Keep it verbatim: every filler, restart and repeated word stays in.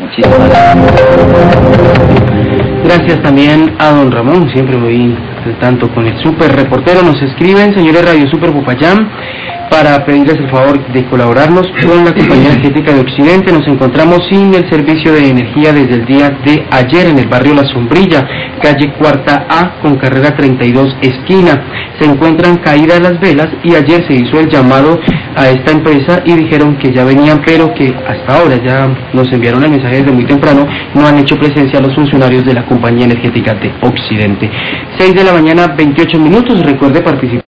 Muchísimas gracias. Gracias también a don Ramón, siempre muy al tanto con el super reportero. Nos escriben, señores Radio Super Popayán, para pedirles el favor de colaborarnos con la Compañía Energética de Occidente. Nos encontramos sin el servicio de energía desde el día de ayer en el barrio La Sombrilla, calle Cuarta A, con carrera treinta y dos esquina. Se encuentran caídas las velas y ayer se hizo el llamado a esta empresa y dijeron que ya venían, pero que hasta ahora, ya nos enviaron el mensaje desde muy temprano, no han hecho presencia los funcionarios de la Compañía Energética de Occidente. seis de la mañana, veintiocho minutos. Recuerde participar.